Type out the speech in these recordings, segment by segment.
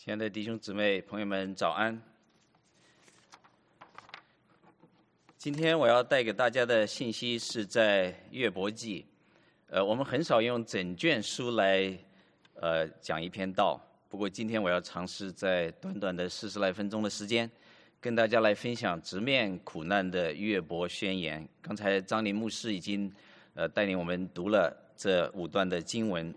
亲爱的弟兄姊妹、朋友们，早安！今天我要带给大家的信息是在约伯记。我们很少用整卷书来讲一篇道，不过今天我要尝试在短短的40来分钟的时间，跟大家来分享直面苦难的约伯宣言。刚才张林牧师已经带领我们读了这5段的经文。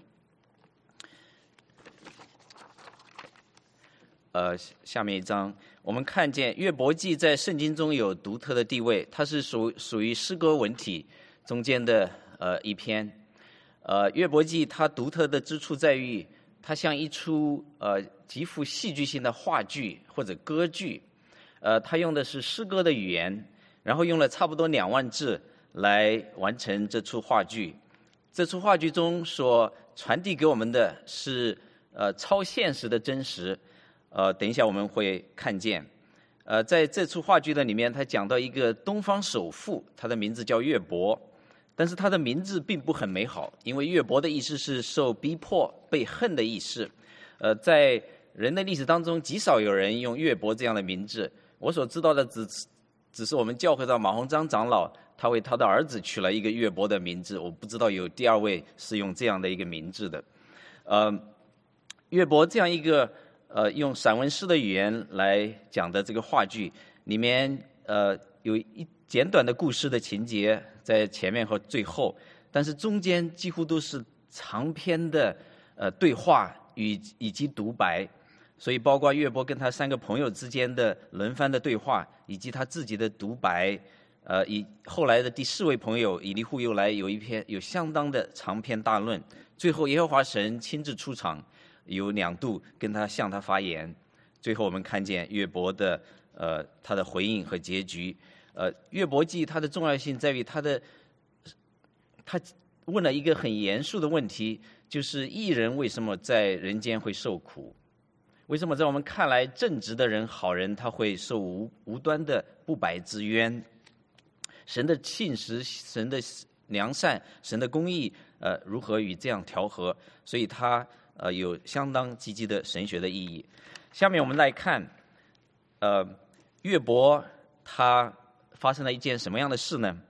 下面一章，我们看见约伯记在圣经中有独特的地位，它是属于诗歌文体中间的一篇。约伯记它独特的之处在于，它像一出极富戏剧性的话剧或者歌剧。它用的是诗歌的语言，然后用了差不多2万字来完成这出话剧。这出话剧中所传递给我们的是超现实的真实。等一下我们会看见，在这出话剧的里面，他讲到一个东方首富，他的名字叫约伯，但是他的名字并不很美好，因为约伯的意思是受逼迫、被恨的意思。在人类历史当中，极少有人用约伯这样的名字。我所知道的只是我们教会的马鸿章长老，他为他的儿子取了一个约伯的名字，我不知道有第2位是用这样的一个名字的。约伯这样一个用散文诗的语言来讲的这个话剧里面，有一简短的故事的情节在前面和最后，但是中间几乎都是长篇的对话以及独白，所以包括约伯跟他3个朋友之间的轮番的对话，以及他自己的独白，后来的第4位朋友以利户又来有相当的长篇大论，最后耶和华神亲自出场。有2度向他发言，最后我们看见约伯的他的回应和结局。约伯记它的重要性在于他问了一个很严肃的问题，就是义人为什么在人间会受苦？为什么在我们看来正直的人、好人他会受无端的不白之冤？神的信实、神的良善、神的公义如何与这样调和？所以他有相当积极的神学的意义。下面我们来看，约伯他发生了一件什么样的事呢？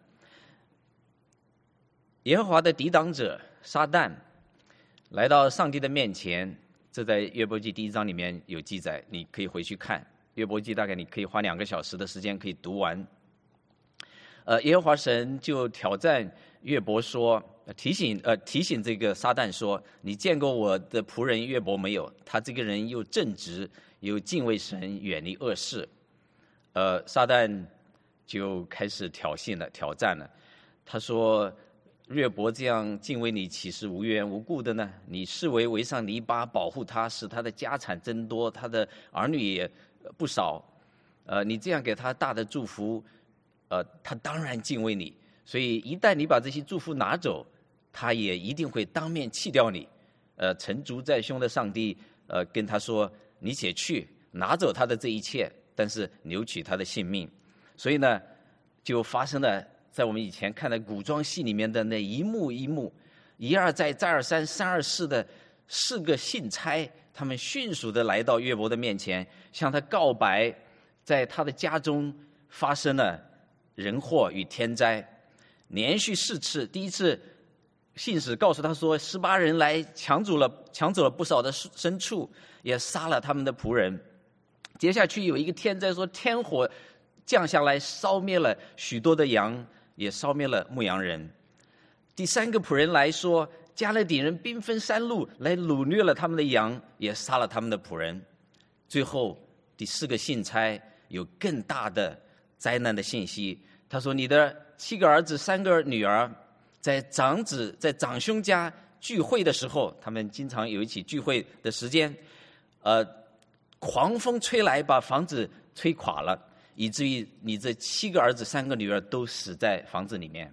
耶和华的抵挡者撒旦来到上帝的面前，这在约伯记第1章里面有记载，你可以回去看。约伯记大概你可以花2个小时的时间可以读完。耶和华神就挑战约伯说，提醒这个撒旦说，你见过我的仆人约伯没有？他这个人又正直，又敬畏神，远离恶事。撒旦就开始挑战了。他说，约伯这样敬畏你，岂是无缘无故的呢？你视为围上篱笆，保护他，使他的家产增多，他的儿女也不少。你这样给他大的祝福，他当然敬畏你。所以一旦你把这些祝福拿走，他也一定会当面弃掉你。臣足在胸的上帝跟他说，你且去拿走他的这一切，但是留取他的性命。所以呢，就发生了在我们以前看的古装戏里面的那一幕一幕，一而再再而三三而四的4个信差，他们迅速的来到约伯的面前，向他告白，在他的家中发生了人祸与天灾。连续4次，第一次信使告诉他说，18人来抢走了不少的牲畜，也杀了他们的仆人。接下去有一个天灾，说天火降下来，烧灭了许多的羊，也烧灭了牧羊人。第3个仆人来说，加勒底人兵分3路来掳掠了他们的羊，也杀了他们的仆人。最后第4个信差有更大的灾难的信息，他说，你的7个儿子3个女儿在长兄家聚会的时候，他们经常有一起聚会的时间，狂风吹来把房子吹垮了，以至于你这7个儿子3个女儿都死在房子里面。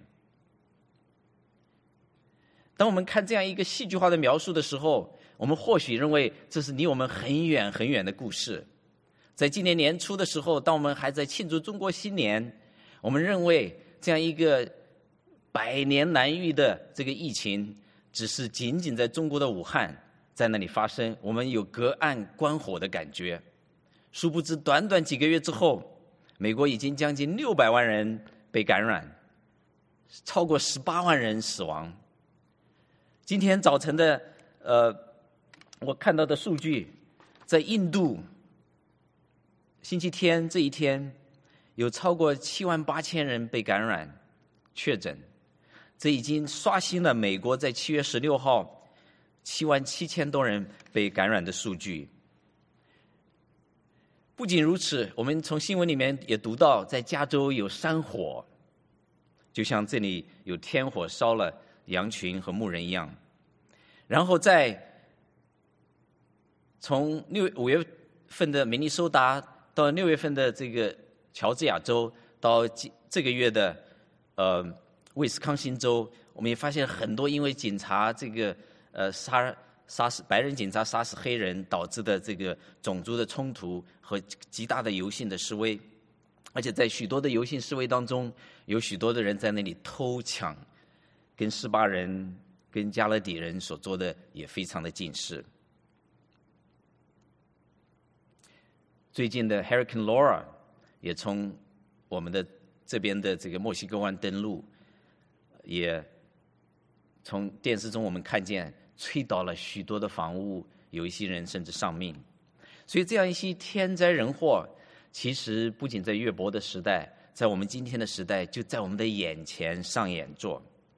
当我们看这样一个戏剧化的描述的时候，我们或许认为这是离我们很远很远的故事。在今年年初的时候，当我们还在庆祝中国新年，我们认为这样一个100年难遇的这个疫情，只是仅仅在中国的武汉在那里发生，我们有隔岸观火的感觉。殊不知，短短几个月之后，美国已经将近600万人被感染，超过18万人死亡。今天早晨的我看到的数据，在印度，星期天这一天有超过78000人被感染确诊，这已经刷新了美国在7月16号77000多人被感染的数据。不仅如此，我们从新闻里面也读到，在加州有山火，就像这里有天火烧了羊群和牧人一样。然后从5月份的明尼苏达到6月份的这个乔治亚州，到这个月的威斯康星州，我们也发现很多因为警察这个杀死白人警察杀死黑人导致的这个种族的冲突和极大的游行的示威，而且在许多的游行示威当中，有许多的人在那里偷抢，跟斯巴人跟加勒底人所做的也非常的近似。最近的 Hurricane Laura 也从我们的这边的这个墨西哥湾登陆，也从电视中我们看见吹倒了许多的房屋，有一些人甚至丧命。所以这样一些天灾人祸，其实不仅在约伯的时代，在我们今天的时代，就在我们的眼前上演着。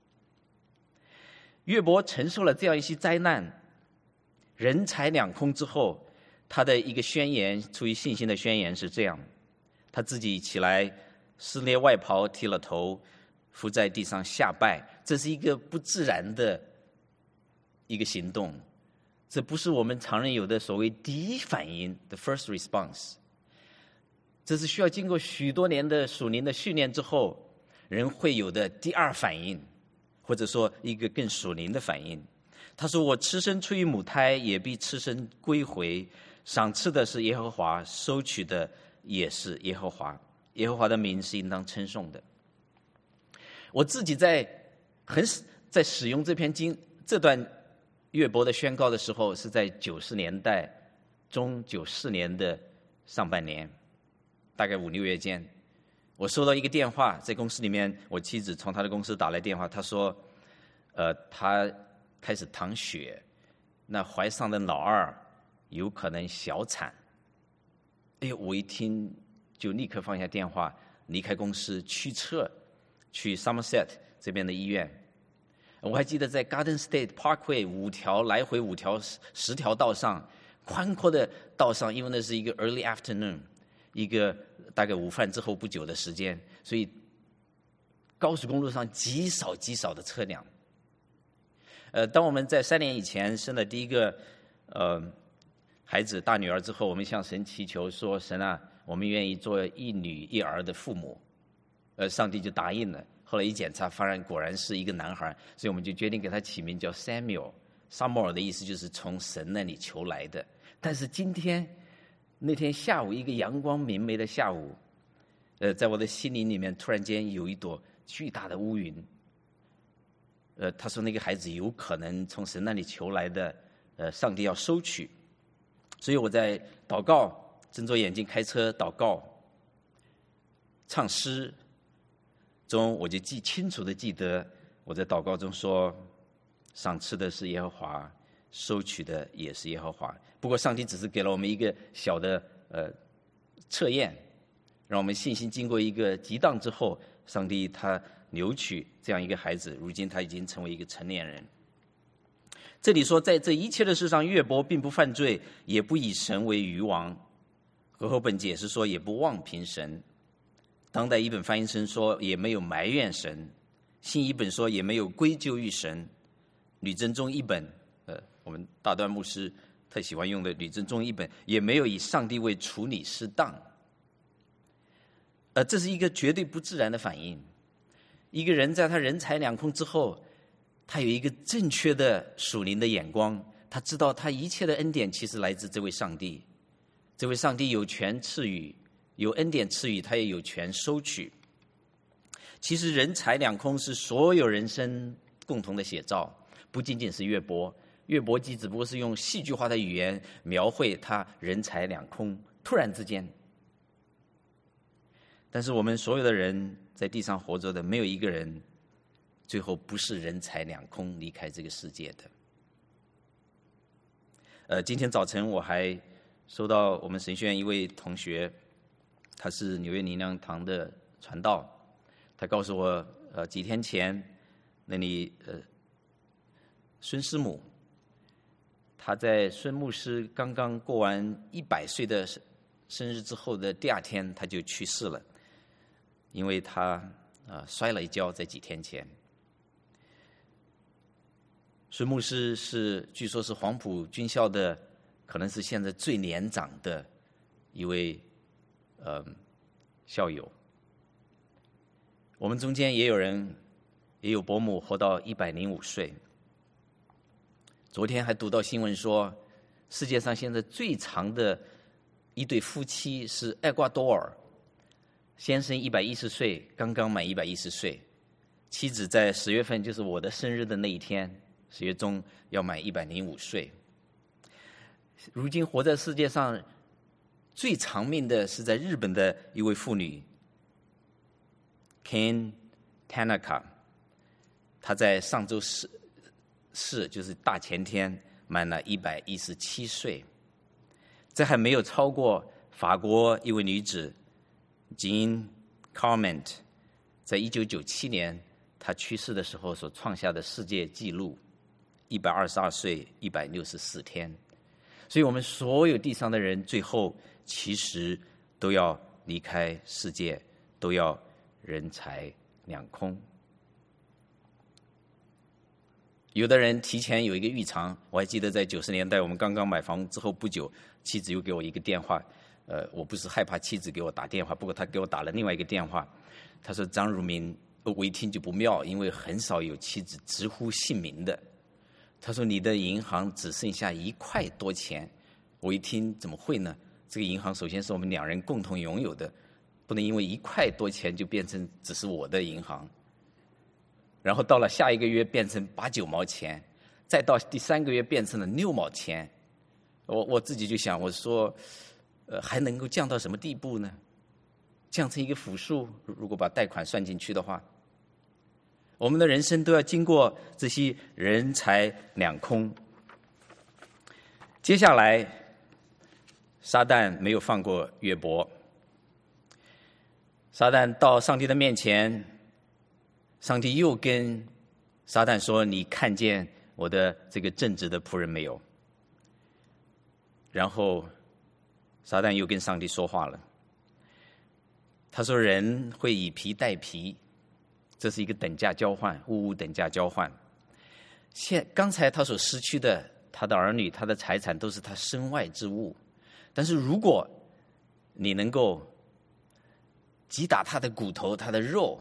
约伯承受了这样一些灾难，人财两空之后，他的一个宣言，出于信心的宣言是这样：他自己起来撕裂外袍，剃了头，伏在地上下拜。这是一个不自然的一个行动，这不是我们常人有的所谓第一反应 the first response， 这是需要经过许多年的属灵的训练之后人会有的第二反应，或者说一个更属灵的反应。他说，我赤身出于母胎，也必赤身归回，赏赐的是耶和华，收取的也是耶和华，耶和华的名是应当称颂的。我自己在使用这段约伯的宣告的时候，是在90年代中94年的上半年，大概5、6月间，我收到一个电话，在公司里面，我妻子从她的公司打来电话，她说，她开始淌血，那怀上的老二有可能小产。哎呦，我一听就立刻放下电话，离开公司驱车去 Somerset 这边的医院。我还记得在 Garden State Parkway 来回5条10条道上，宽阔的道上，因为那是一个 early afternoon， 一个大概午饭之后不久的时间，所以高速公路上极少的车辆。当我们在3年以前生了第一个孩子大女儿之后，我们向神祈求说，神啊，我们愿意做一女一儿的父母，上帝就答应了。后来一检查，发现果然是一个男孩，所以我们就决定给他起名叫 Samuel。 撒母耳的意思就是从神那里求来的。但是那天下午，一个阳光明媚的下午，在我的心灵里面突然间有一朵巨大的乌云。他说那个孩子有可能从神那里求来的，上帝要收取。所以我在祷告，睁着眼睛开车祷告，唱诗中，我就清楚的记得我在祷告中说，赏赐的是耶和华，收取的也是耶和华。不过上帝只是给了我们一个小的测验，让我们信心经过一个激荡之后，上帝他留取这样一个孩子，如今他已经成为一个成年人。这里说，在这一切的事上，约伯并不犯罪，也不以神为愚王。和合本解释说，也不妄评神。当代一本翻译成说，也没有埋怨神。新一本说，也没有归咎于神。吕振中一本，我们大端牧师特喜欢用的吕振中一本，也没有以上帝为处理适当。这是一个绝对不自然的反应。一个人在他人财两空之后，他有一个正确的属灵的眼光，他知道他一切的恩典其实来自这位上帝。这位上帝有权赐予，有恩典赐予，他也有权收取。其实人财两空是所有人生共同的写照，不仅仅是约伯， 约伯记只不过是用戏剧化的语言描绘他人财两空，突然之间。但是我们所有的人在地上活着的，没有一个人最后不是人财两空离开这个世界的。今天早晨我还收到我们神学院一位同学，他是纽约灵粮堂的传道，他告诉我，几天前那里孙师母，他在孙牧师刚刚过完100岁的生日之后的第2天，他就去世了，因为他摔了一跤，在几天前。孙牧师据说是黄埔军校的，可能是现在最年长的一位校友。我们中间也有伯母活到105岁。昨天还读到新闻说，世界上现在最长的一对夫妻是厄瓜多尔，先生110岁，刚刚满110岁，妻子在10月份，就是我的生日的那一天，10月中要满105岁。如今活在世界上最长命的是在日本的一位妇女 Ken Tanaka， 她在上周四就是大前天满了117岁。这还没有超过法国一位女子 Jean Carment 在1997年她去世的时候所创下的世界纪录，122岁164天。所以我们所有地上的人最后其实都要离开世界，都要人财两空。有的人提前有一个预尝，我还记得在90年代我们刚刚买房之后不久，妻子又给我一个电话，我不是害怕妻子给我打电话，不过她给我打了另外一个电话，她说张汝明，我一听就不妙，因为很少有妻子直呼姓名的。她说你的银行只剩下1块多钱，我一听怎么会呢？这个银行首先是我们2人共同拥有的，不能因为1块多钱就变成只是我的银行。然后到了下一个月变成8、9毛钱，再到第3个月变成了6毛钱。我自己就想，我说，还能够降到什么地步呢？降成一个负数，如果把贷款算进去的话，我们的人生都要经过这些人财两空。接下来，撒旦没有放过约伯，撒旦到上帝的面前。上帝又跟撒旦说，你看见我的这个正直的仆人没有？然后撒旦又跟上帝说话了，他说人会以皮代皮，这是一个等价交换，物等价交换。刚才他所失去的，他的儿女，他的财产都是他身外之物，但是如果你能够击打他的骨头，他的肉，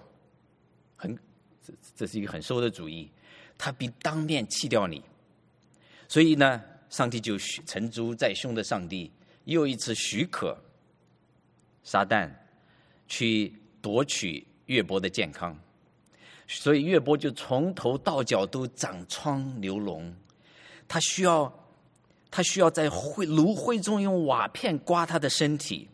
这是一个很馊的主意，他必当面弃掉你。所以呢，上帝就成竹在胸的上帝又一次许可撒旦去夺取约伯的健康，所以约伯就从头到脚都长疮流脓，他需要在炉灰中用瓦片刮他的身体，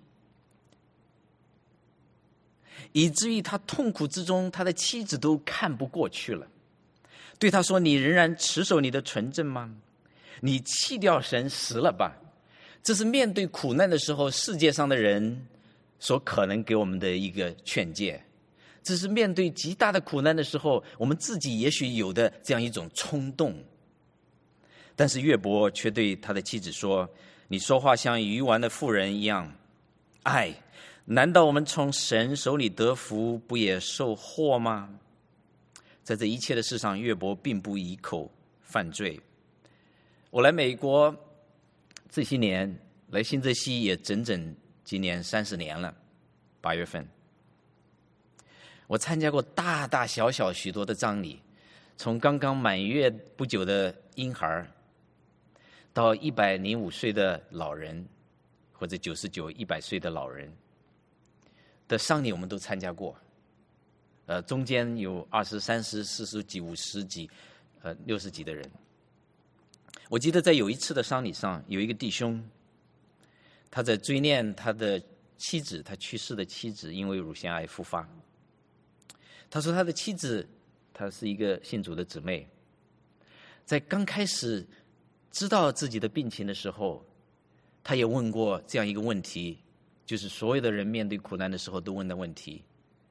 以至于他痛苦之中，他的妻子都看不过去了，对他说，你仍然持守你的纯正吗？你弃掉神死了吧。这是面对苦难的时候世界上的人所可能给我们的一个劝诫，这是面对极大的苦难的时候我们自己也许有的这样一种冲动。但是约伯却对他的妻子说，你说话像愚顽的妇人一样。难道我们从神手里得福，不也受祸吗？在这一切的事上，约伯并不以口犯罪。我来美国这些年，来新泽西也整整今年30年了，8月份。我参加过大大小小许多的葬礼，从刚刚满月不久的婴孩，到105岁的老人，或者99、100岁的老人的丧礼我们都参加过，中间有20、30、40几、50几、60几的人。 我记得在有一次的丧礼上，有一个弟兄，他在追念他的妻子，他去世的妻子因为乳腺癌复发。他说他的妻子，她是一个信主的姊妹，在刚开始知道自己的病情的时候，他也问过这样一个问题，就是所有的人面对苦难的时候都问的问题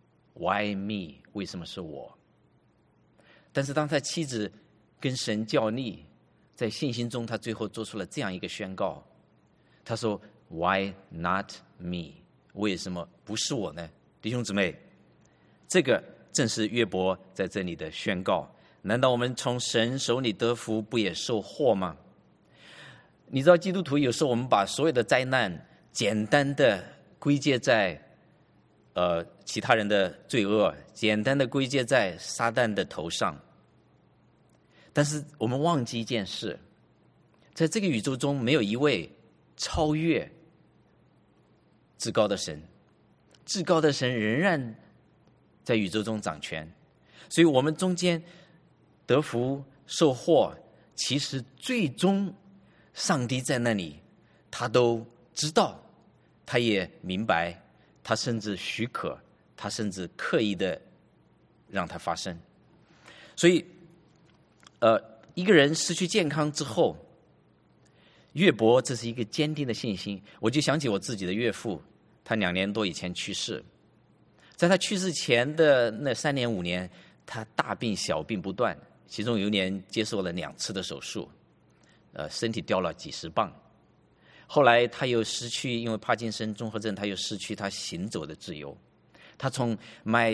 ：Why me？ 为什么是我？但是当他妻子跟神较力，在信心中，他最后做出了这样一个宣告，他说 ：Why not me？ 为什么不是我呢？弟兄姊妹，这个正是约伯在这里的宣告。难道我们从神手里得福，不也受祸吗？你知道基督徒有时候我们把所有的灾难简单的归结在其他人的罪恶，简单的归结在撒旦的头上。但是我们忘记一件事，在这个宇宙中没有一位超越至高的神，至高的神仍然在宇宙中掌权。所以我们中间得福受祸，其实最终上帝在那里，他都知道，他也明白，他甚至许可，他甚至刻意的让它发生。所以一个人失去健康之后，约伯这是一个坚定的信心。我就想起我自己的岳父，他2年多以前去世，在他去世前的那3年5年，他大病小病不断，其中有1年接受了2次的手术，身体掉了几十磅。后来他又失去，因为帕金森综合症，他又失去他行走的自由。他从买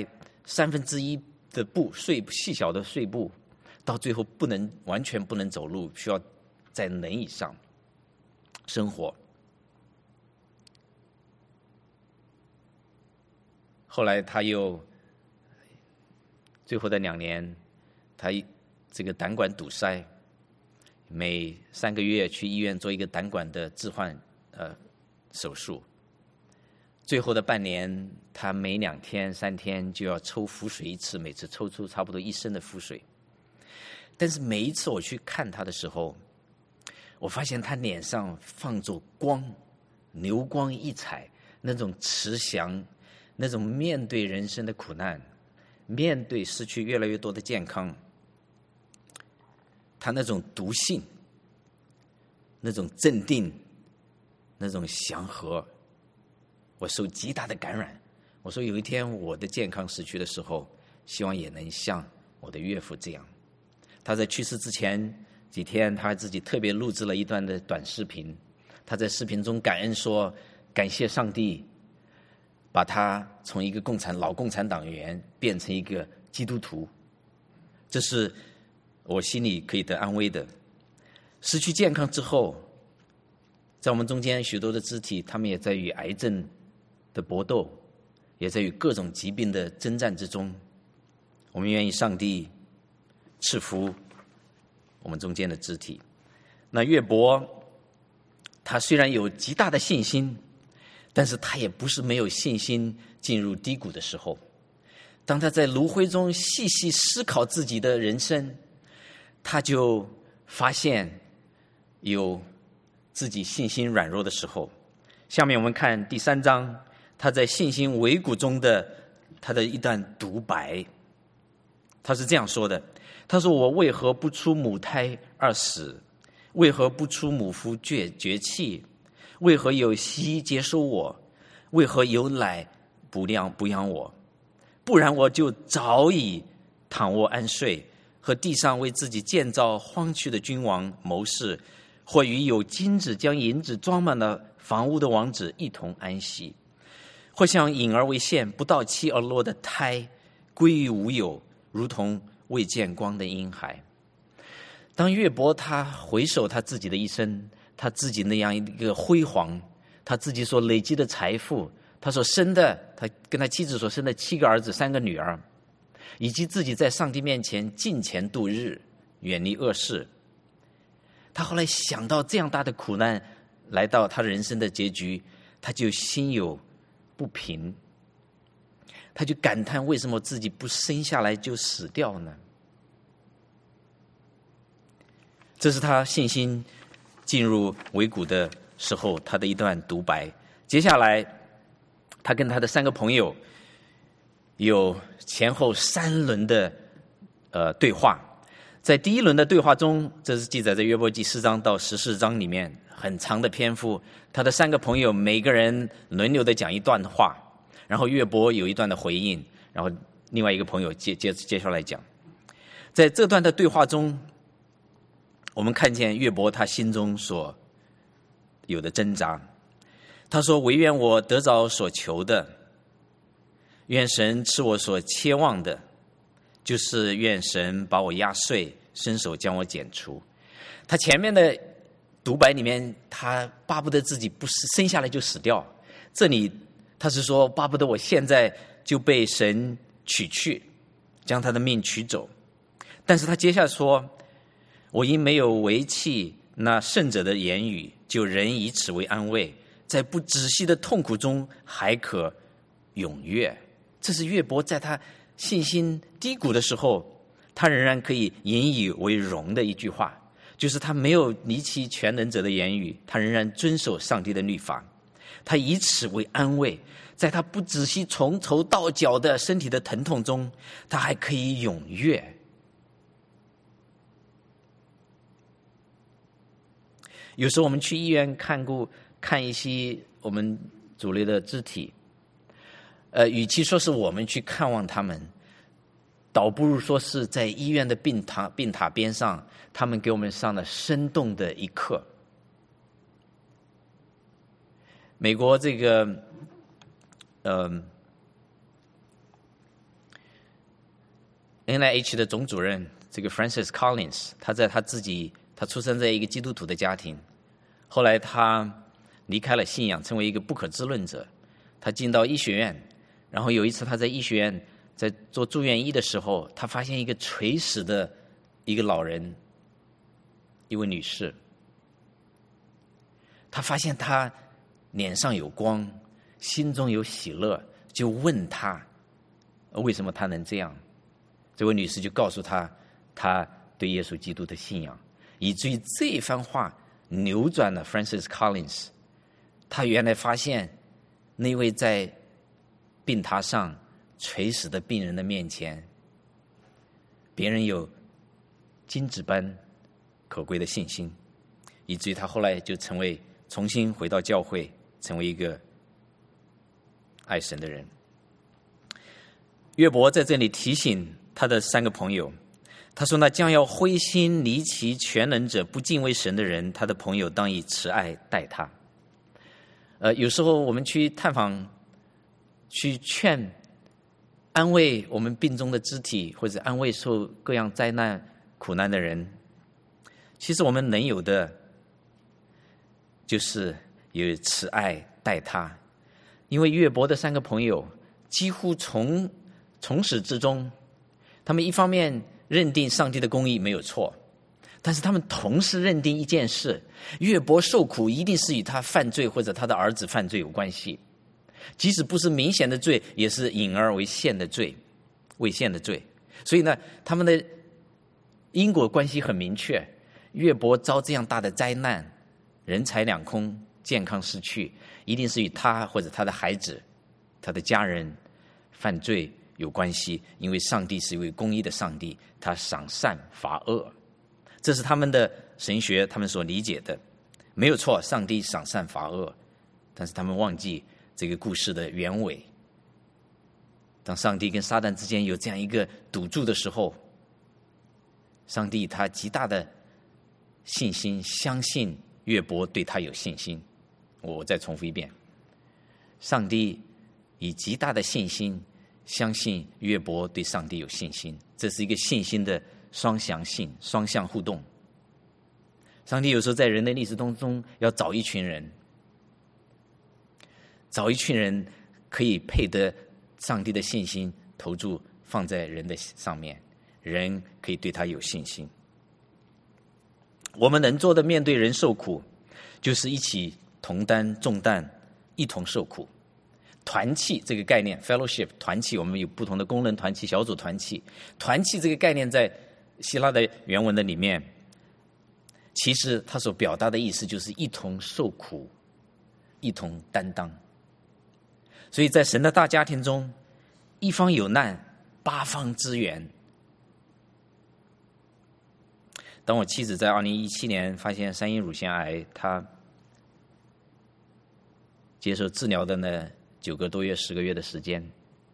1/3的布，细小的碎布，到最后完全不能走路，需要在轮椅上生活。后来他又最后的2年，他这个胆管堵塞，每3个月去医院做一个胆管的置换手术。最后的半年，他每2天3天就要抽腹水1次，每次抽出差不多1升的腹水。但是每一次我去看他的时候，我发现他脸上放着光，流光溢彩，那种慈祥，那种面对人生的苦难，面对失去越来越多的健康，他那种笃信，那种镇定，那种祥和，我受极大的感染。我说有一天我的健康失去的时候，希望也能像我的岳父这样。他在去世之前几天，他自己特别录制了一段的短视频，他在视频中感恩说，感谢上帝把他从一个老共产党员变成一个基督徒，这是我心里可以得安慰的。失去健康之后，在我们中间许多的肢体，他们也在与癌症的搏斗，也在与各种疾病的征战之中。我们愿意上帝赐福我们中间的肢体。那约伯他虽然有极大的信心，但是他也不是没有信心进入低谷的时候。当他在炉灰中细细思考自己的人生，他就发现有自己信心软弱的时候。下面我们看第3章，他在信心危谷中的他的一段独白。他是这样说的，他说，我为何不出母胎而死？为何不出母腹绝气？为何有息接收我？为何有奶补养我？不然我就早已躺卧安睡，和地上为自己建造荒区的君王谋士，或与有金子将银子装满了房屋的王子一同安息，或像隐而未现不到期而落的胎，归于无有，如同未见光的婴孩。当约伯他回首他自己的一生，他自己那样一个辉煌，他自己所累积的财富，他所生的，他跟他妻子所生的7个儿子3个女儿，以及自己在上帝面前敬虔度日，远离恶事，他后来想到这样大的苦难来到他人生的结局，他就心有不平，他就感叹为什么自己不生下来就死掉呢？ 这是他信心进入尾谷的时候他的一段独白。接下来他跟他的3个朋友有前后3轮的对话。在第1轮的对话中，这是记载在约伯记4章到14章里面，很长的篇幅。他的3个朋友每个人轮流的讲一段话，然后约伯有一段的回应，然后另外一个朋友接下来讲。在这段的对话中，我们看见约伯他心中所有的挣扎。他说：唯愿我得着所求的，愿神赐我所切望的，就是愿神把我压碎，伸手将我剪除。他前面的独白里面，他巴不得自己不是生下来就死掉，这里他是说巴不得我现在就被神取去，将他的命取走。但是他接下来说，我因没有违弃那圣者的言语，就仍以此为安慰，在不止息的痛苦中还可踊跃。这是约伯在他信心低谷的时候，他仍然可以引以为荣的一句话，就是他没有离弃全能者的言语，他仍然遵守上帝的律法，他以此为安慰，在他不止息从头到脚的身体的疼痛中，他还可以踊跃。有时候我们去医院看一些我们主类的肢体，与其说是我们去看望他们，倒不如说是在医院的病榻边上，他们给我们上了生动的一课。美国这个NIH 的总主任这个 Francis Collins， 他出生在一个基督徒的家庭，后来他离开了信仰，成为一个不可知论者。他进到医学院，然后有一次他在医学院在做住院医的时候，他发现一个垂死的一个老人，一位女士。他发现她脸上有光，心中有喜乐，就问他为什么他能这样。这位女士就告诉他，她对耶稣基督的信仰，以至于这一番话扭转了 Francis Collins。 他原来发现那位在病榻上垂死的病人的面前，别人有金子般可贵的信心，以至于他后来就重新回到教会，成为一个爱神的人。约伯在这里提醒他的3个朋友，他说：那将要灰心离弃全能者，不敬畏神的人，他的朋友当以慈爱待他。有时候我们去探访，去劝安慰我们病中的肢体，或者安慰受各样灾难苦难的人，其实我们能有的就是有慈爱待他。因为约伯的3个朋友几乎从始至终，他们一方面认定上帝的公义没有错，但是他们同时认定一件事：约伯受苦一定是与他犯罪或者他的儿子犯罪有关系，即使不是明显的罪，也是隐而为现的罪，未现的罪。所以呢，他们的因果关系很明确。约伯遭这样大的灾难，人财两空，健康失去，一定是与他或者他的孩子、他的家人犯罪有关系。因为上帝是一位公义的上帝，他赏善罚恶，这是他们的神学，他们所理解的，没有错。上帝赏善罚恶，但是他们忘记这个故事的原委。当上帝跟撒旦之间有这样一个赌注的时候，上帝他极大的信心，相信约伯对他有信心。我再重复一遍，上帝以极大的信心相信约伯对上帝有信心，这是一个信心的双向性、双向互动。上帝有时候在人类历史当中要找一群人可以配得上帝的信心投注放在人的上面，人可以对他有信心。我们能做的面对人受苦，就是一起同担重担，一同受苦。团契这个概念 fellowship 团契，我们有不同的功能团契、小组团契。团契这个概念在希腊的原文的里面， 其实他所表达的意思就是一同受苦，一同担当。所以在神的大家庭中，一方有难，八方支援。当我妻子在2017年发现3阴乳腺癌，她接受治疗的呢9个多月、10个月的时间，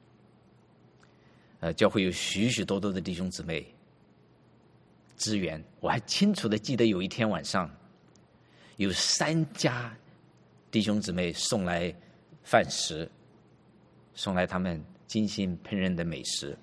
教会有许许多多的弟兄姊妹支援。我还清楚的记得有一天晚上，有3家弟兄姊妹送来饭食，送来他们精心烹饪的美食。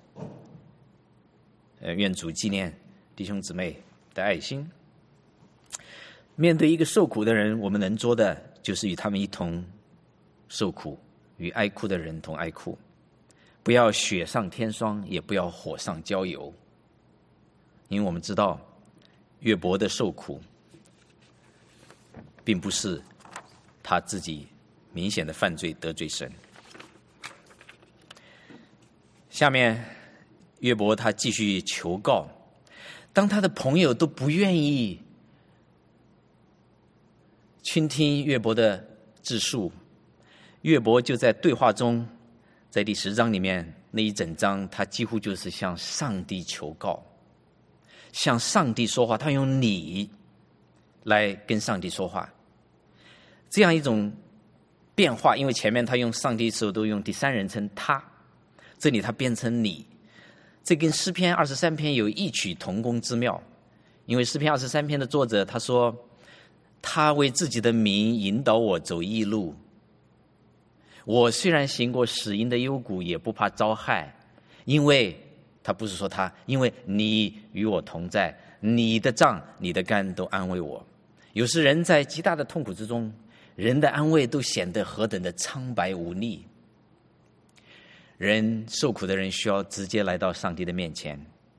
愿主纪念弟兄姊妹的爱心。面对一个受苦的人，我们能做的就是与他们一同受苦，与哀哭的人同哀哭。不要雪上添霜，也不要火上浇油。因为我们知道约伯的受苦并不是他自己明显的犯罪得罪神。下面约伯他继续求告，当他的朋友都不愿意倾听约伯的自述，约伯就在对话中，在第10章里面那一整章，他几乎就是向上帝求告，向上帝说话，他用你来跟上帝说话。这样一种变化，因为前面他用上帝的时候都用第3人称他，这里他变成你，这跟诗篇23篇有异曲同工之妙。因为诗篇23篇的作者他说，他为自己的名引导我走义路，我虽然行过死荫的幽谷，也不怕遭害，因为他不是说他，因为你与我同在，你的杖你的竿都安慰我。有时人在极大的痛苦之中，人的安慰都显得何等的苍白无力。人受苦的人需要直接来到上帝的面前。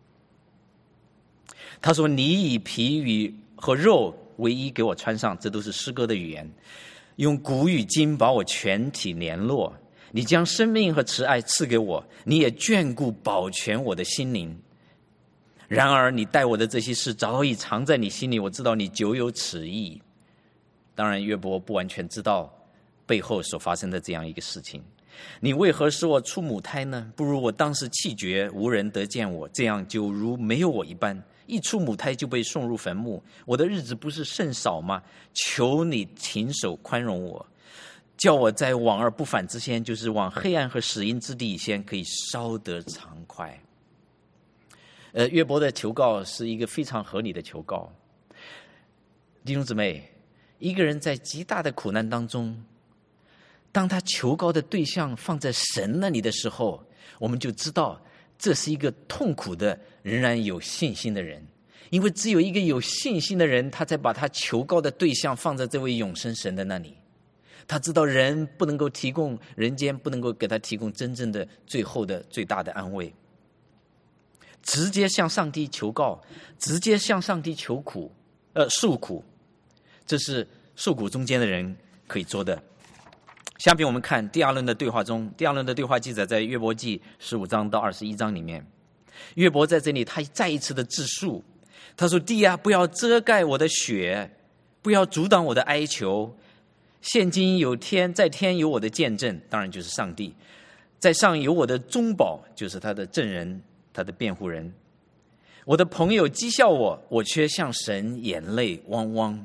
他说，你以皮与和肉为衣给我穿上，这都是诗歌的语言，用骨与筋把我全体联络，你将生命和慈爱赐给我，你也眷顾保全我的心灵。然而你待我的这些事早已藏在你心里，我知道你久有此意。当然约伯不完全知道背后所发生的这样一个事情。你为何使我出母胎呢？不如我当时气绝，无人得见我，这样就如没有我一般。一出母胎就被送入坟墓，我的日子不是甚少吗？求你停手宽容我，叫我在往而不返之先，就是往黑暗和死荫之地先，可以稍得畅快。约伯的求告是一个非常合理的求告。弟兄姊妹，一个人在极大的苦难当中，当他求告的对象放在神那里的时候，我们就知道这是一个痛苦的仍然有信心的人。因为只有一个有信心的人，他才把他求告的对象放在这位永生神的那里。他知道人不能够提供，人间不能够给他提供真正的最后的最大的安慰。直接向上帝求告，直接向上帝求苦，诉苦，这是受苦中间的人可以做的。下面我们看第2轮的对话中，第2轮的对话记载在约伯记15章到21章里面。约伯在这里他再一次的自述，他说，地啊，不要遮盖我的血，不要阻挡我的哀求，现今有天，在天有我的见证，当然就是上帝，在上有我的中保，就是他的证人，他的辩护人。我的朋友讥笑我，我却向神眼泪汪汪。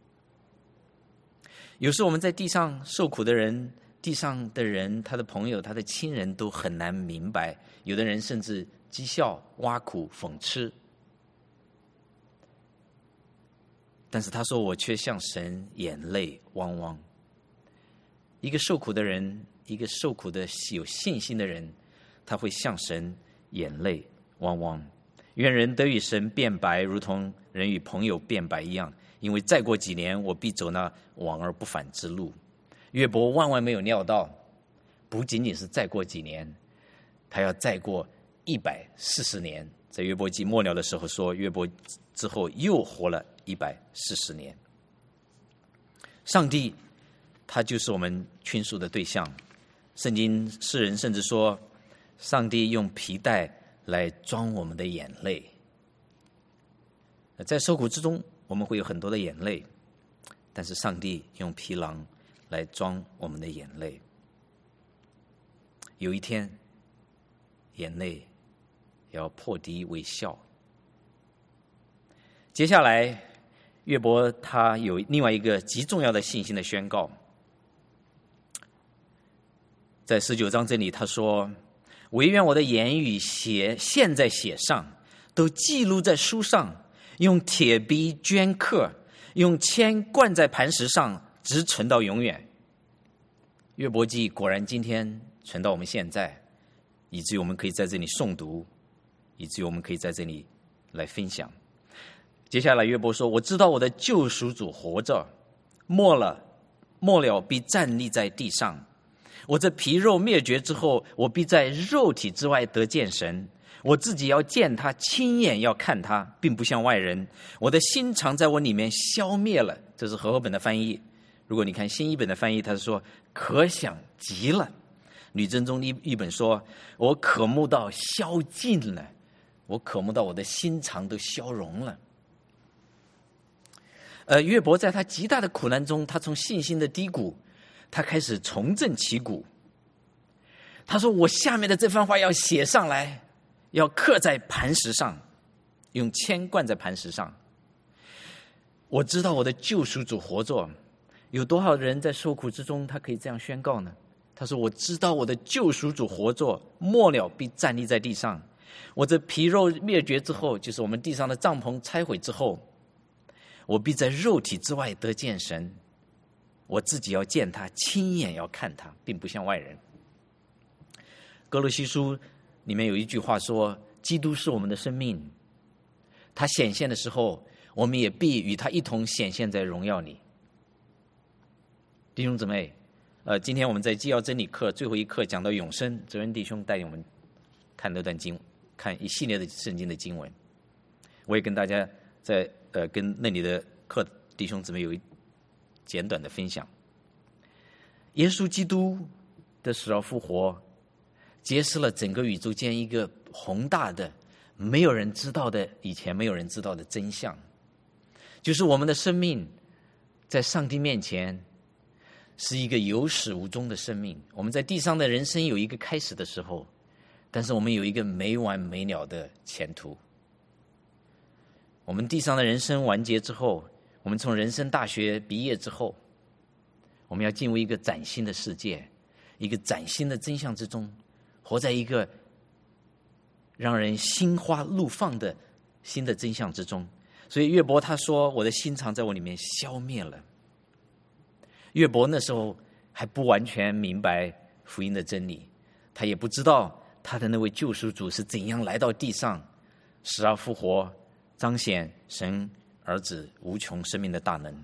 有时我们在地上受苦的人，地上的人，他的朋友，他的亲人都很难明白，有的人甚至讥笑、挖苦、讽刺。但是他说，我却向神眼泪汪汪。一个受苦的人，一个受苦的有信心的人，他会向神眼泪汪汪。愿人得与神辩白，如同人与朋友辩白一样，因为再过几年，我必走那往而不返之路。约伯万万没有料到，不仅仅是再过几年，他要再过140年。在约伯记末了的时候说，约伯之后又活了140年。上帝他就是我们倾诉的对象。圣经诗人甚至说，上帝用皮带来装我们的眼泪。在受苦之中， 我们会有很多的眼泪，但是上帝用皮囊来装我们的眼泪。有一天，眼泪要破涕为笑。接下来，约伯他有另外一个极重要的信心的宣告，在19章这里他说：惟愿我的言语现在写上，都记录在书上，用铁笔镌刻，用铅灌在磐石上，直存到永远。约伯记果然今天存到我们现在，以至于我们可以在这里诵读，以至于我们可以在这里来分享。接下来约伯说：我知道我的救赎主活着，末了必站立在地上。我这皮肉灭绝之后，我必在肉体之外得见神。我自己要见他，亲眼要看他，并不像外人。我的心肠在我里面消灭了。这是和合本的翻译。如果你看新译本的翻译，他是说可想极了。吕正中译本说：我渴慕到消尽了，我渴慕到我的心肠都消融了。约伯在他极大的苦难中，他从信心的低谷，他开始重振旗鼓。他说：我下面的这番话要写上来，要刻在磐石上，用铅灌在磐石上。我知道我的救赎主活着。有多少人在受苦之中，他可以这样宣告呢？他说：我知道我的救赎主活着，末了必站立在地上。我这皮肉灭绝之后，就是我们地上的帐篷拆毁之后，我必在肉体之外得见神。我自己要见他，亲眼要看他，并不像外人。哥罗西书里面有一句话说：基督是我们的生命，他显现的时候，我们也必与他一同显现在荣耀里。弟兄姊妹，今天我们在基要真理课最后一课讲到永生，泽恩弟兄带领我们看那段经，看一系列的圣经的经文。我也跟大家在跟那里的课弟兄姊妹有一简短的分享。耶稣基督的死而复活，揭示了整个宇宙间一个宏大的、没有人知道的、以前没有人知道的真相，就是我们的生命在上帝面前是一个有始无终的生命。我们在地上的人生有一个开始的时候，但是我们有一个没完没了的前途。我们地上的人生完结之后，我们从人生大学毕业之后，我们要进入一个崭新的世界，一个崭新的真相之中，活在一个让人心花怒放的新的真相之中。所以约伯他说：我的心肠在我里面消灭了。约伯那时候还不完全明白福音的真理，他也不知道他的那位救赎主是怎样来到地上，死而复活，彰显神儿子无穷生命的大能。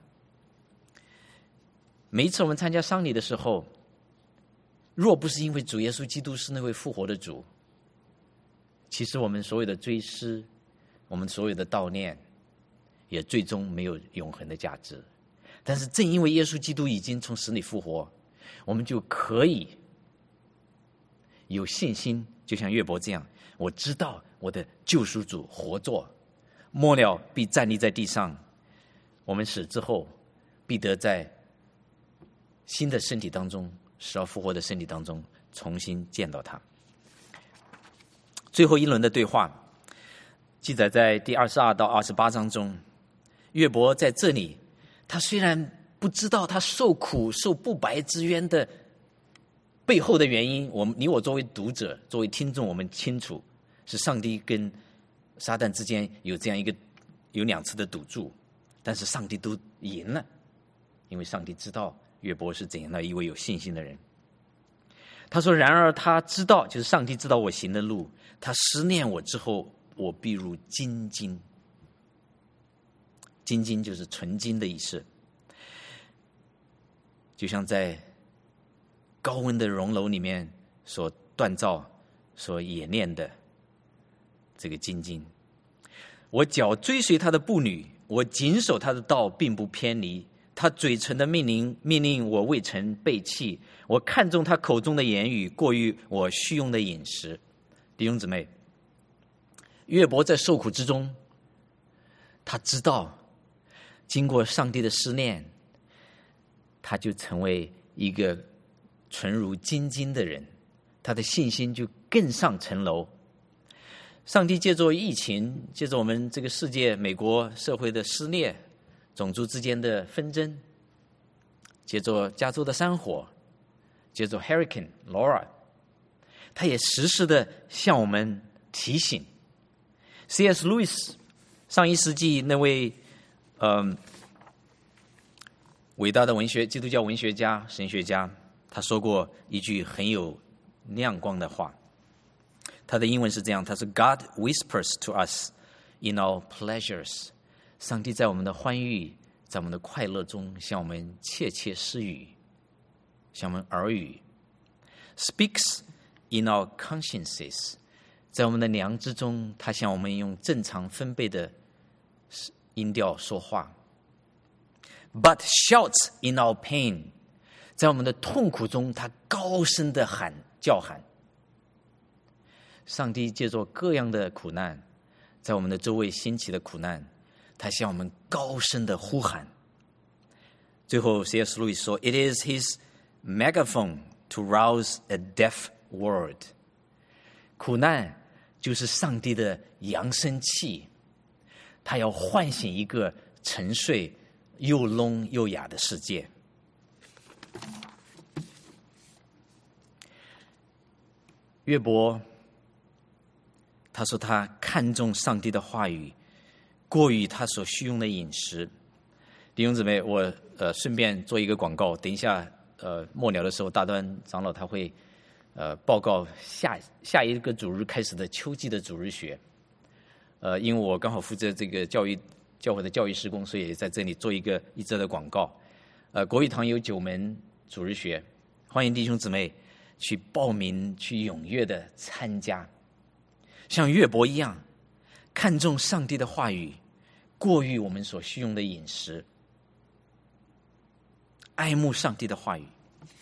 每一次我们参加丧礼的时候，若不是因为主耶稣基督是那位复活的主，其实我们所有的追思，我们所有的悼念，也最终没有永恒的价值。但是正因为耶稣基督已经从死里复活，我们就可以有信心，就像约伯这样，我知道我的救赎主活着，末了必站立在地上。我们死之后，必得在新的身体当中，死而复活的身体当中重新见到他。最后一轮的对话记载在第22到28章中。约伯在这里，他虽然不知道他受苦受不白之冤的背后的原因，你我作为读者作为听众，我们清楚是上帝跟撒旦之间有这样有2次的赌注，但是上帝都赢了，因为上帝知道约伯是怎样的一位有信心的人。他说：然而他知道，就是上帝知道我行的路，他思念我之后，我必如精金。精金就是纯金的意思，就像在高温的熔炉里面所锻造所冶炼的这个精金。我脚追随他的步履，我谨守他的道，并不偏离。他嘴唇的命令我未曾背弃。我看重他口中的言语，过于我虚用的饮食。弟兄姊妹，约伯在受苦之中，他知道经过上帝的试炼，他就成为一个纯如金金的人，他的信心就更上层楼。上帝借着疫情，借着我们这个世界美国社会的撕裂，种族之间的纷争，借着加州的山火，借着 Hurricane Laura， 他也时时的向我们提醒。C.S. Lewis 上一世纪那位伟大的基督教文学家、神学家，他说过一句很有亮光的话。他的英文是这样，他说 God whispers to us in our pleasures， 上帝在我们的欢愉，在我们的快乐中向我们窃窃私语，向我们耳语。 Speaks in our consciences， 在我们的良知中，他向我们用正常分贝的音调说话。 But shouts in our pain， 在我们的痛苦中，他高声的叫喊。上帝借着各样的苦难，在我们的周围兴起的苦难，他向我们高声的呼喊。最后 C.S. Lewis 说 It is his megaphone to rouse a deaf world， 苦难就是上帝的扬声器，他要唤醒一个沉睡又聋又哑的世界。约伯他说他看重上帝的话语，过于他所需用的饮食。弟兄姊妹，我顺便做一个广告，等一下末了的时候，大端长老他会报告下一个主日开始的秋季的主日学。因为我刚好负责这个教会的教育事工，所以在这里做一则的广告。国语堂有9门主日学，欢迎弟兄姊妹去报名，去踊跃的参加。像约伯一样，看重上帝的话语，过于我们所需用的饮食，爱慕上帝的话语。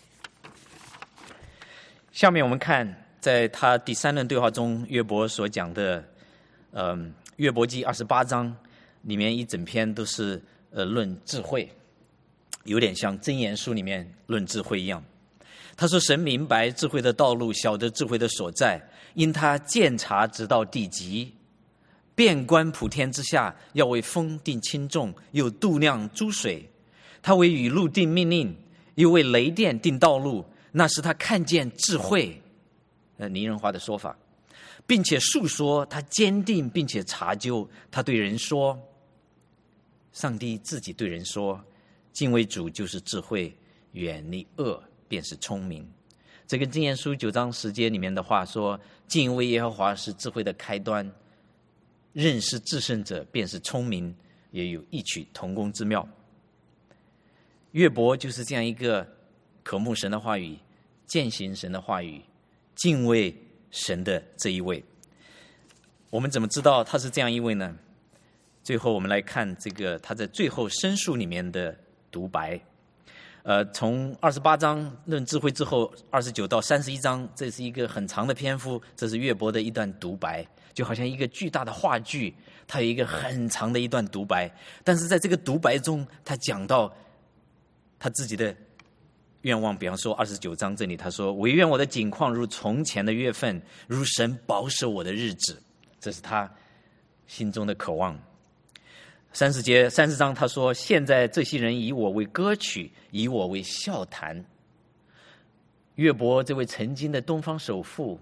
下面我们看，在他第3轮对话中，约伯所讲的，约伯记28章里面一整篇都是论智慧，有点像箴言书里面论智慧一样。他说神明白智慧的道路，晓得智慧的所在，因他鉴察直到地极，遍观普天之下，要为风定轻重，又度量诸水。他为雨露定命令，又为雷电定道路，那是他看见智慧，拟人化的说法，并且述说，他坚定并且查究。他对人说，上帝自己对人说，敬畏主就是智慧，远离恶便是聪明。这个箴言书9章10节里面的话说，敬畏耶和华是智慧的开端，认识至圣者便是聪明，也有异曲同工之妙。约伯就是这样一个渴慕神的话语，践行神的话语，敬畏神的这一位。我们怎么知道他是这样一位呢？最后我们来看这个他在最后申诉里面的独白。从28章论智慧之后，29到31章，这是一个很长的篇幅，这是约伯的一段独白，就好像一个巨大的话剧，他有一个很长的一段独白。但是在这个独白中，他讲到他自己的愿望，比方说29章这里他说，惟愿我的景况如从前的月份，如神保守我的日子，这是他心中的渴望。30章他说，现在这些人以我为歌曲，以我为笑谈。约伯这位曾经的东方首富，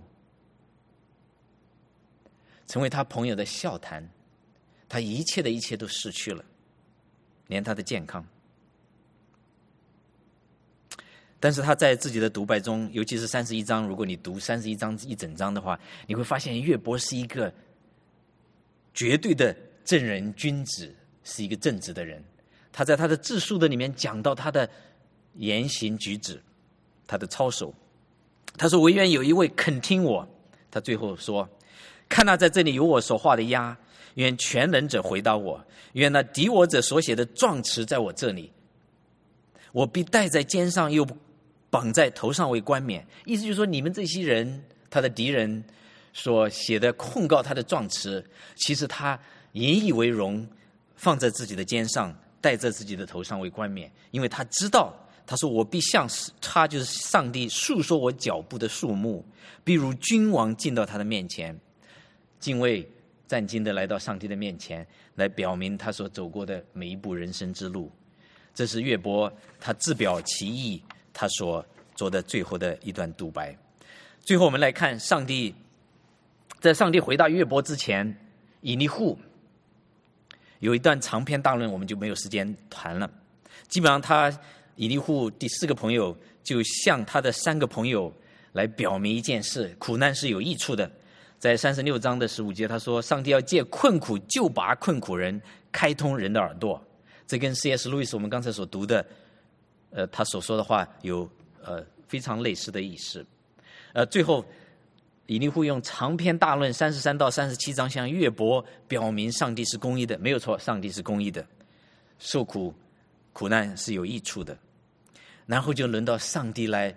成为他朋友的笑谈，他一切的一切都失去了，连他的健康。但是他在自己的独白中，尤其是31章，如果你读31章一整章的话，你会发现约伯是一个绝对的正人君子，是一个正直的人。他在他的自述的里面讲到他的言行举止，他的操守。他说，惟愿有一位肯听我。他最后说，看那在这里有我所画的押，愿全能者回答我，愿那敌我者所写的状词在我这里，我必戴在肩上，又绑在头上为冠冕。意思就是说，你们这些人，他的敌人所写的控告他的状词，其实他引以为荣，放在自己的肩上， 戴在自己的头上为冠冕，因为他知道，他说我必向他就是上帝述说我脚步的数目，必如君王进到他的面前，敬畏战兢的来到上帝的面前，来表明他所走过的每一步人生之路。这是约伯他自表其意，他所做的最后的一段独白。最后我们来看上帝，在上帝回答约伯之前，以利户有一段长篇大论，我们就没有时间谈了。基本上以利户第4个朋友就向他的3个朋友来表明一件事：苦难是有益处的。在36章的15节，他说上帝要借困苦救拔困苦人，开通人的耳朵。这跟 C.S. 路易斯我们刚才所读的他所说的话有非常类似的意思。最后以利户用长篇大论33到37章向约伯表明上帝是公义的。没有错，上帝是公义的，受苦难是有益处的。然后就轮到上帝来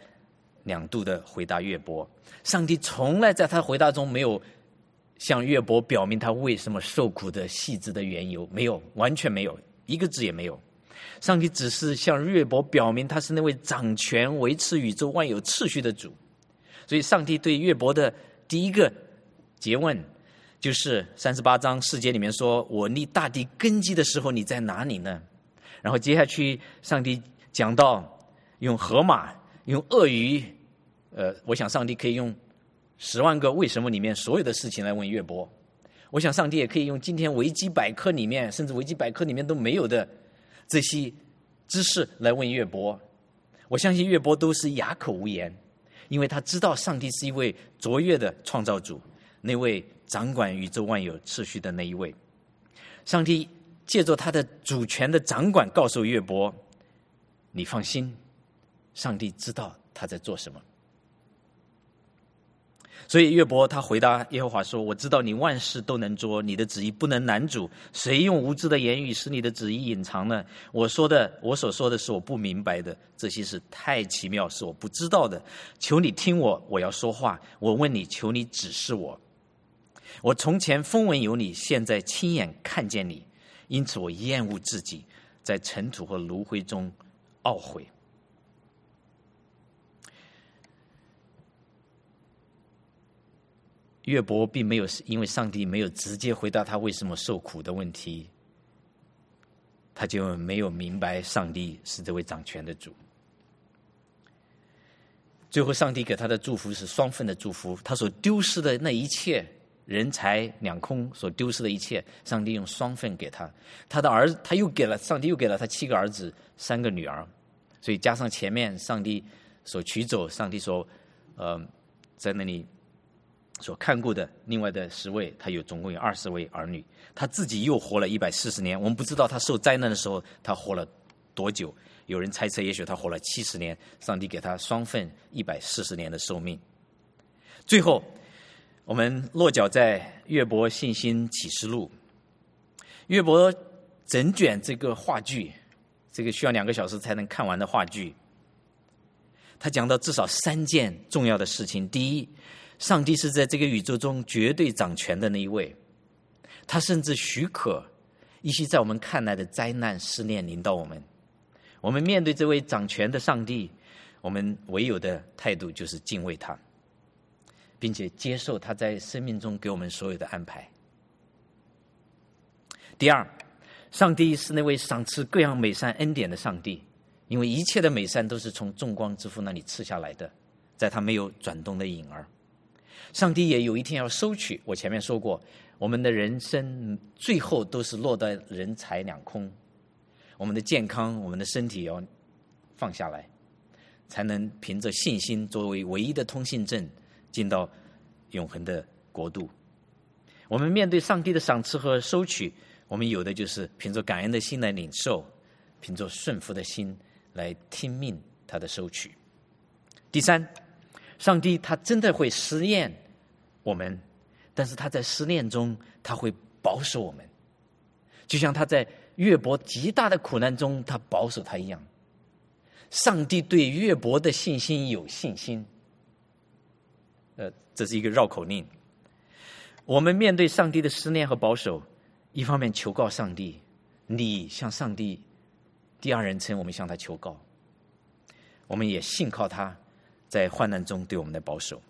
2度的回答约伯。上帝从来在他回答中没有向约伯表明他为什么受苦的细致的缘由，没有，完全没有，一个字也没有。上帝只是向约伯表明他是那位掌权维持宇宙万有秩序的主。所以上帝对约伯的第一个诘问就是38章4节里面说，我立大地根基的时候你在哪里呢？然后接下去上帝讲到用河马用鳄鱼，我想上帝可以用10万个为什么里面所有的事情来问约伯。我想上帝也可以用今天维基百科里面甚至维基百科里面都没有的这些知识来问约伯。我相信约伯都是哑口无言，因为他知道上帝是一位卓越的创造主，那位掌管宇宙万有秩序的那一位。上帝借着他的主权的掌管告诉约伯，你放心，上帝知道他在做什么。所以约伯他回答耶和华说，我知道你万事都能做，你的旨意不能难主，谁用无知的言语使你的旨意隐藏呢？我所说的是我不明白的，这些事太奇妙，是我不知道的。求你听我，我要说话，我问你，求你指示我。我从前风闻有你，现在亲眼看见你，因此我厌恶自己，在尘土和炉灰中懊悔。约伯并没有因为上帝没有直接回答他为什么受苦的问题，他就没有明白上帝是这位掌权的主。最后上帝给他的祝福是双份的祝福，他所丢失的那一切人财两空，所丢失的一切，上帝用双份给他。他的儿子，上帝又给了他7个儿子3个女儿，所以加上前面上帝所取走，上帝所在那里所看顾的另外的10位，他总共有20位儿女。他自己又活了140年，我们不知道他受灾难的时候他活了多久，有人猜测也许他活了70年，上帝给他双份140年的寿命。最后我们落脚在约伯信心启示录。约伯整卷这个话剧，这个需要2个小时才能看完的话剧，他讲到至少3件重要的事情。第一，上帝是在这个宇宙中绝对掌权的那一位，他甚至许可一些在我们看来的灾难试炼临到我们。我们面对这位掌权的上帝，我们唯有的态度就是敬畏他，并且接受他在生命中给我们所有的安排。第二，上帝是那位赏赐各样美善恩典的上帝，因为一切的美善都是从众光之父那里赐下来的，在他没有转动的影儿。上帝也有一天要收取，我前面说过，我们的人生最后都是落在人财两空，我们的健康，我们的身体要放下来，才能凭着信心作为唯一的通行证进到永恒的国度。我们面对上帝的赏赐和收取，我们有的就是凭着感恩的心来领受，凭着顺服的心来听命他的收取。第三，上帝他真的会试验我们，但是他在试炼中他会保守我们，就像他在约伯极大的苦难中他保守他一样。上帝对约伯的信心有信心，这是一个绕口令。我们面对上帝的试炼和保守，一方面求告上帝，你向上帝第二人称我们向他求告，我们也信靠他在患难中对我们的保守。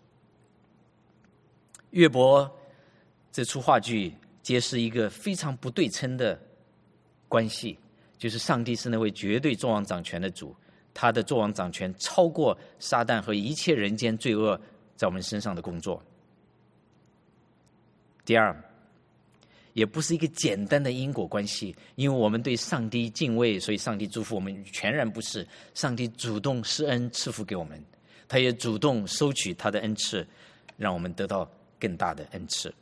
约伯这出话剧揭示一个非常不对称的关系，就是上帝是那位绝对作王掌权的主，他的作王掌权超过撒旦和一切人间罪恶在我们身上的工作。第二，也不是一个简单的因果关系，因为我们对上帝敬畏，所以上帝祝福我们，全然不是。上帝主动施恩赐福给我们，他也主动收取他的恩赐，让我们得到更大的恩赐。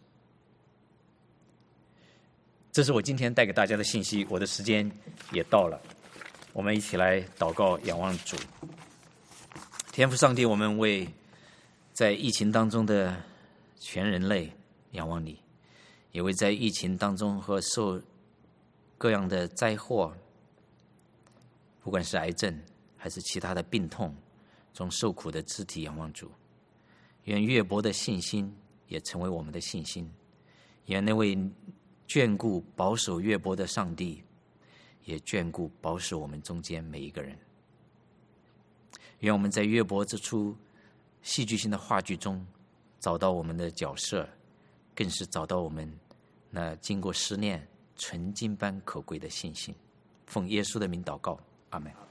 这是我今天带给大家的信息，我的时间也到了，我们一起来祷告仰望主。天父上帝，我们为在疫情当中的全人类仰望你，也为在疫情当中和受各样的灾祸，不管是癌症还是其他的病痛中受苦的肢体仰望主。愿约伯的信心也成为我们的信心，愿那位眷顾保守约伯的上帝也眷顾保守我们中间每一个人。愿我们在约伯这出戏剧性的话剧中找到我们的角色，更是找到我们那经过思念纯金般可贵的信心。奉耶稣的名祷告，阿们。